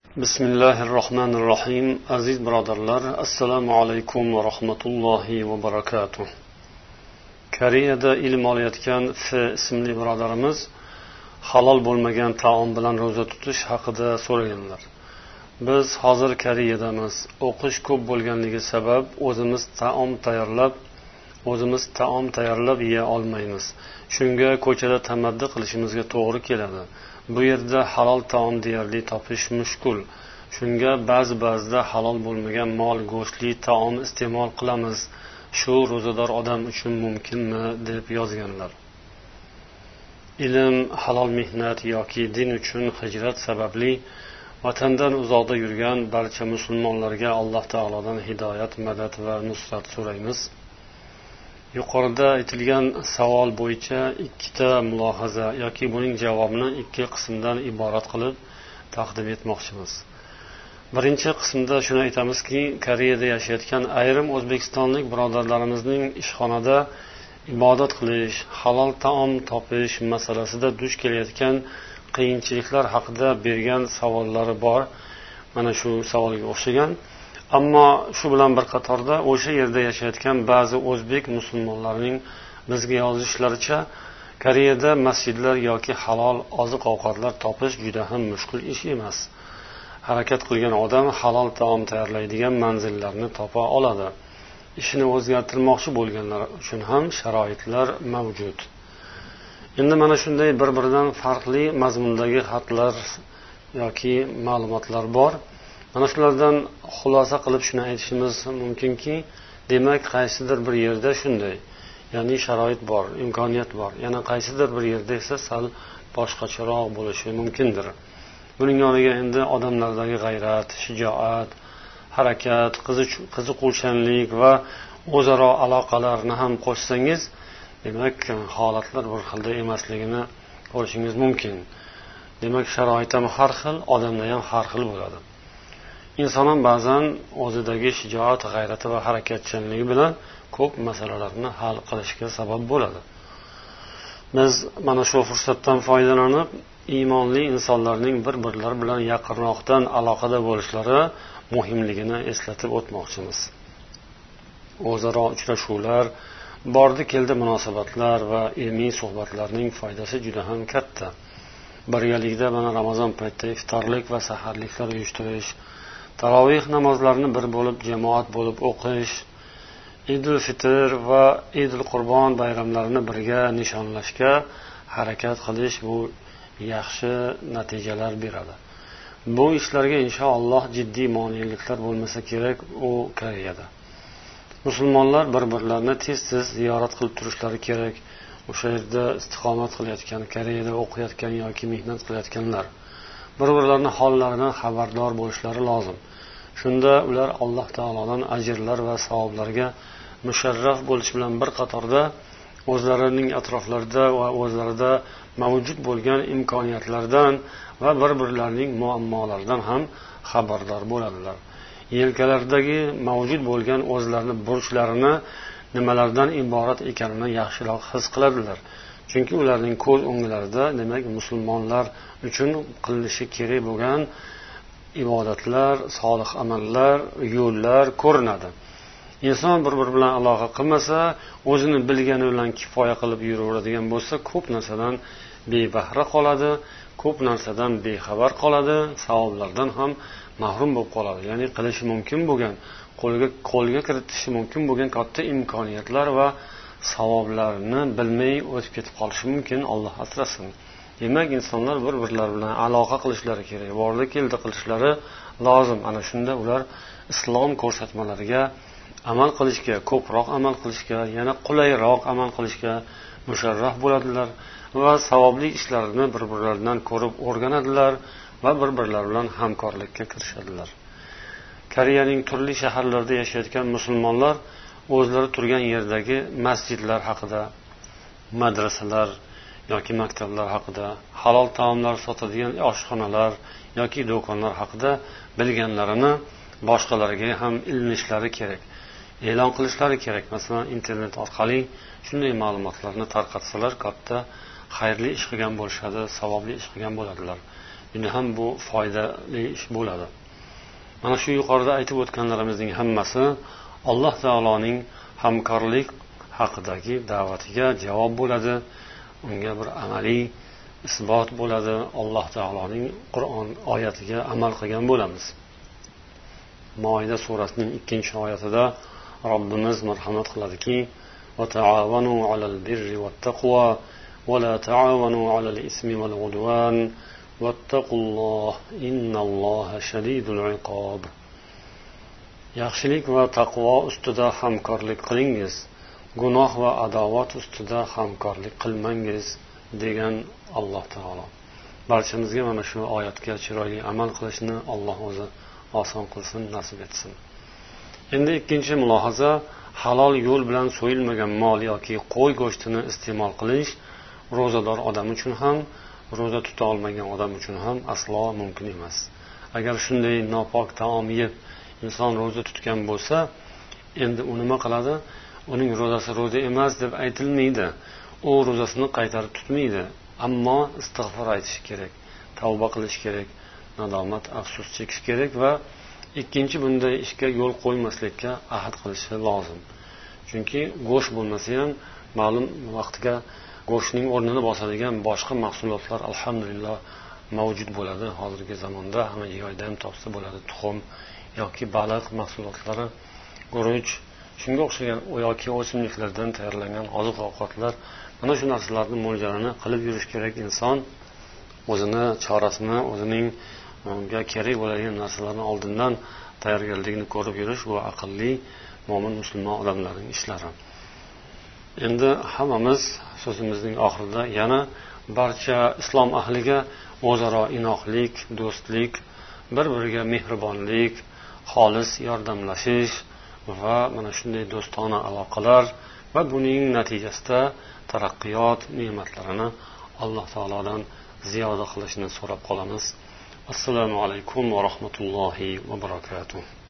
Bismillahirrohmanirrohim. Aziz birodarlar, assalomu alaykum va rahmatullohi va barakatuh. Koreyada ilm olayotgan F ismli birodarimiz halol bo'lmagan taom bilan ro'za tutish haqida so'raganlar. Biz hozir Koreyadamiz. O'qish ko'p bo'lganligi sabab o'zimiz taom tayyorlab yeya olmaymiz. Shunga ko'chada tamaddi qilishimizga to'g'ri keladi. Bu yerda halol taom deyarli topish mushkul. Shunga ba'zida halol bo'lmagan mol go'shtli taom iste'mol qilamiz. Shu ro'zador odam uchun mumkinmi deb yozganlar. Ilm, halol mehnat yoki din uchun hijrat sababli vatandan uzoqda yurgan barcha musulmonlarga Alloh taolodan hidoyat, madad va nusrat so'raymiz. Yuqorida aytilgan savol bo'yicha ikkita mulohaza yoki buning javobini ikki qismdan iborat qilib taqdim etmoqchimiz. Birinchi qismda shuni aytamizki, Koreyada yashayotgan ayrim o'zbekistonlik birodarlarimizning ishxonada ibodat qilish, halol taom topish masalasida duch kelayotgan qiyinchiliklar haqida bergan savollari bor. Mana shu savolga o'xshagan. Ammo shu bilan bir qatorda o'sha yerda yashayotgan ba'zi o'zbek musulmonlarining bizga yozishlaricha, Koreyada masjidlar yoki halol oziq-ovqatlar topish juda ham mushkul ish emas. Harakat qilgan odam halol taom tayyorlaydigan manzillarni topa oladi. Ishini o'zgartirmoqchi bo'lganlar uchun ham sharoitlar mavjud. Endi mana shunday bir-biridan farqli mazmundagi xatlar yoki ma'lumotlar bor. Mana shulardan xulosa qilib shuni aytishimiz mumkinki, demak qaysidir bir yerda shunday, ya'ni sharoit bor, imkoniyat bor. Yana qaysidir bir yerda esa sal boshqacharoq bo'lishi mumkindir. Buning yoniga endi odamlardagi g'ayrat, shijoat, harakat, qiziquvchanlik va o'zaro aloqalarni ham qo'shsangiz, demak holatlar bir xilda emasligini ko'rishingiz mumkin. Demak sharoit ham har xil, odamlar ham har xil bo'ladi. Inson ham ba'zan o'zidagi shijoat, g'ayrati va harakatchanligi bilan ko'p masalalarni hal qilishga sabab bo'ladi. Biz mana shu fursatdan foydalanib, iymonli insonlarning bir-birlari bilan yaqinroqdan aloqada bo'lishlari muhimligini eslatib o'tmoqchimiz. O'zaro uchrashuvlar, bordi-keldi munosabatlar va ilmiy suhbatlarning foydasi juda ham katta. Birgalikda mana Ramazon paytida iftorlik va saharliklar uyushtirish, tarovih namozlarini bir bo'lib jamoat bo'lib o'qish, Idul Fitr va Idul Qurbon bayramlarini birga nishonlashga harakat qilish bu yaxshi natijalar beradi. Bu ishlarga inshaalloh jiddiy moneliklar bo'lmasa kerak u Koreyada. Musulmonlar bir-birlarini tez-tez ziyorat qilib turishlari kerak. O'sha yerda istiqomat qilayotgan, Koreyada o'qiyotgan yoki mehnat qilayotganlar bir-birlarining hollaridan xabardor bo'lishlari lozim. Shunda ular Alloh taolodan ajrlar va savoblarga musharraf bo'lish bilan bir qatorda o'zlarining atroflarida va o'zlarida mavjud bo'lgan imkoniyatlardan va bir-birlarining muammolaridan ham xabardor bo'ladilar. Yelkalaridagi mavjud bo'lgan o'zlarining burchlarini nimalardan iborat ekanini yaxshiroq his qiladilar. Chunki ularning ko'z o'nglarida, demak, musulmonlar uchun qilinishi kerak bo'lgan ibodatlar, solih amallar, yo'llar ko'rinadi. Inson bir-biri bilan aloqa qilmasa, o'zini bilgani bilan kifoya qilib yuraveradigan bo'lsa, ko'p narsadan bebahra qoladi, ko'p narsadan bexabar qoladi, savoblardan ham mahrum bo'lib qoladi. Ya'ni qilishi mumkin bo'lgan, qo'lga kiritishi mumkin bo'lgan katta imkoniyatlar va savoblarni bilmay o'tib ketib qolishi mumkin, Alloh asrasin. Demak, insonlar bir-birlari bilan aloqa qilishlari kerak, bordi-keldi qilishlari lozim. Ana shunda ular islom ko'rsatmalariga amal qilishga, ko'proq amal qilishga, yana qulayroq amal qilishga musharraf bo'ladilar va savobli ishlarni bir-birlaridan ko'rib o'rganadilar va bir-birlari bilan hamkorlikka kirishadilar. Koreyaning turli shaharlarida yashayotgan musulmonlar o'zlari turgan yerdagi masjidlar haqida, madrasalar yoki maktablar haqida, halol taomlar sotadigan oshxonalar yoki do'konlar haqida bilganlarini boshqalarga ham ilinishlari kerak, e'lon qilishlari kerak. Masalan, internet orqali shunday ma'lumotlarni tarqatsalar, katta xayrli ish qilgan bo'lishadi, savobli ish qilgan bo'ladilar. juda ham bu foydali ish bo'ladi. Mana shu yuqorida aytib o'tganlarimizning hammasi Alloh taoloning hamkorlik haqidagi da'vatiga javob bo'ladi, unga bir amaliy isbot bo'ladi. Alloh taoloning Qur'on oyatiga amal qilgan bo'lamiz. Moida surasining 2-oyatida Robbimiz marhamat qiladiki: "Va ta'awanu 'alal birri wattaqwa va la ta'awanu 'alal ismi wal 'udwan wattaqulloh innalloha shadidul 'iqob." Yaxshilik va taqvo ustida hamkorlik qilingiz, gunoh va adovat ustida hamkorlik qilmangiz degan Alloh taolo. Barchamizga mana shu oyatga chiroyli amal qilishni Alloh o'zi oson qilsin, nasib etsin. Endi ikkinchi mulohaza, halol yo'l bilan so'yilmagan mol yoki qo'y go'shtini iste'mol qilish ro'zador odam uchun ham, ro'za tuta olmagan odam uchun ham aslo mumkin emas. Agar shunday nopok taom yeb inson ro'za tutgan bo'lsa, endi u nima qiladi? Uning ro'zasi ro'za emas deb aytilmaydi. U ro'zasini qaytarib tutmaydi, ammo istig'for aytish kerak, tavba qilish kerak, nadomat, afsus chekish kerak va ikkinchi bunday ishga yo'l qo'ymaslikka ahd qilishi lozim. Chunki go'sht bo'lmasa ham ma'lum vaqtga go'shtning o'rnini bosadigan boshqa mahsulotlar alhamdulillah mavjud bo'ladi. Hozirgi zamonda hamma joyda ham topsa bo'ladi. Tuxum yoki baliq mahsulotlari, guruch, shunga o'xshagan yoki o'simliklardan tayyorlangan oziq-ovqatlar, mana shu narsalarni mo'ljalini qilib yurish kerak. Inson o'zini chorasini, o'zining unga kerak bo'ladigan narsalarni oldindan tayyorgarligini ko'rib yurish va aqlli mo'min musulmon odamlarning ishlari. Endi hammamiz so'zimizning oxirida yana barcha islom ahliga o'zaro inoqlik, do'stlik, bir-biriga mehribonlik, xolis yordamlashish va mana shunday do'stona aloqalar va buning natijasida taraqqiyot ne'matlarini Alloh taolodan ziyoda qilishni so'rab qolamiz. Assalomu alaykum va rahmatullohi va barakatuh.